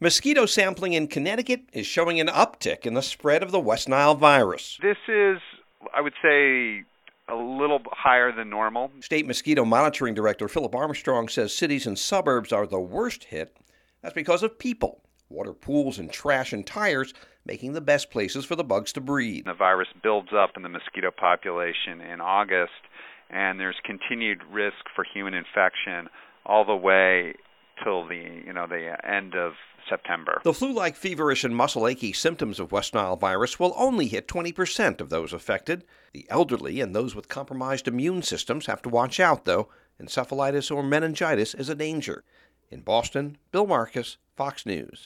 Mosquito sampling in Connecticut is showing an uptick in the spread of the West Nile virus. This is, I would say, a little higher than normal. State Mosquito Monitoring Director Philip Armstrong says cities and suburbs are the worst hit. That's because of people. Water pools and trash and tires making the best places for the bugs to breed. The virus builds up in the mosquito population in August, and there's continued risk for human infection all the way till the end of September. The flu-like feverish and muscle achy symptoms of West Nile virus will only hit 20% of those affected. The elderly and those with compromised immune systems have to watch out, though. Encephalitis or meningitis is a danger. In Boston, Bill Marcus, Fox News.